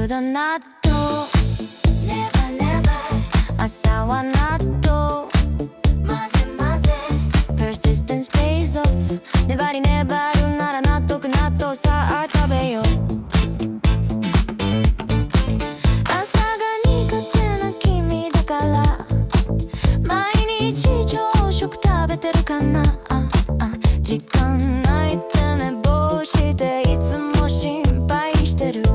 昼だ納豆 Never never 朝は納豆混ぜ混ぜ Persistence pays off 粘り粘るなら納得納豆さあ食べよう朝が苦手な君だから毎日朝食食べてるかな時間ないって寝坊していつも心配してる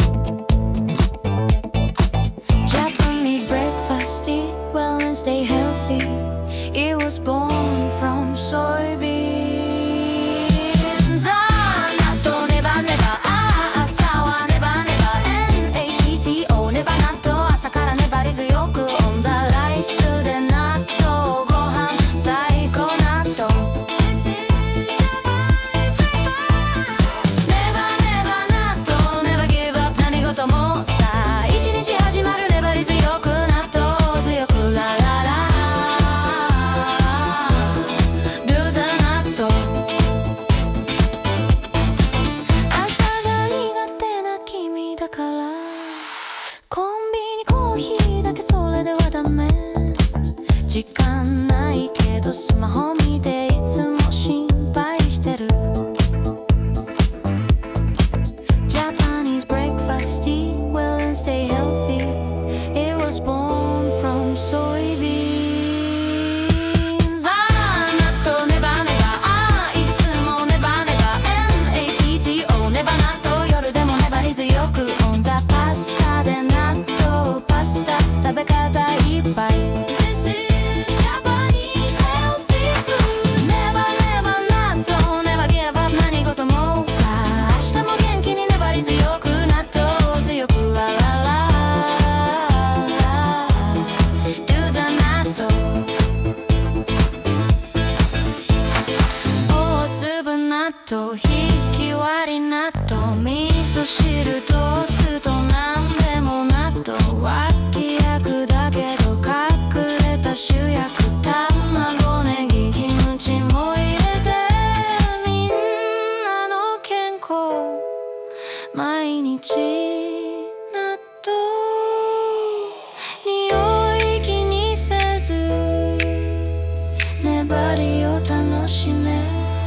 Japanese breakfast, eat well and stay healthy It was born from soybeans 納豆ネバネバ朝はネバネバ NATTO ネバ納豆朝から粘り強く On the rice で納豆ご飯最高納豆時間ないけどスマホ見ていつも心配してる Japanese breakfast, eat well and stay healthy It was born from soybeans 納豆ネバネバいつもネバネバ NATTO ネバ納豆夜でも粘り強く On the pasta で納豆パスタ食べ方いっぱいひき割り納豆味噌汁トーストなんでも納豆脇役だけど隠れた主役卵ネギキムチも入れてみんなの健康毎日納豆匂い気にせず粘りを楽しめ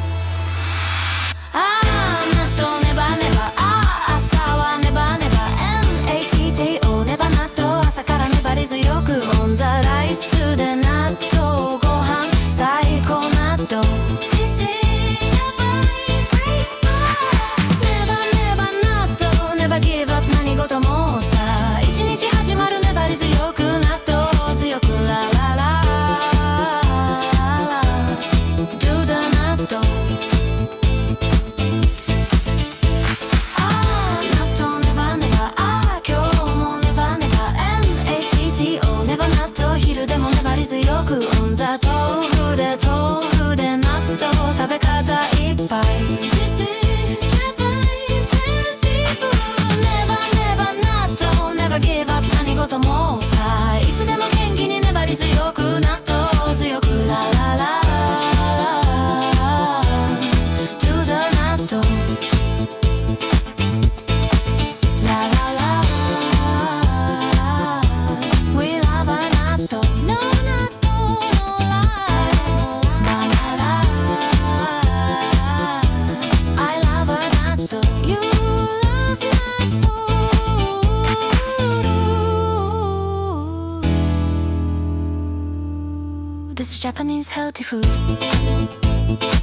強く On the rice で納豆ご飯最高納豆 This is Japanese breakfast Never never 納豆 Never give up 何事もさ一日始まる粘り強く納豆強くラララ Do the 納豆強く On the 豆腐で納豆食べ方いっぱい This is Japanese healthy food Never never 納豆 Never give up 何事もさいつでも元気に粘り強く納豆強くラララ Do the 納豆This is Japanese healthy food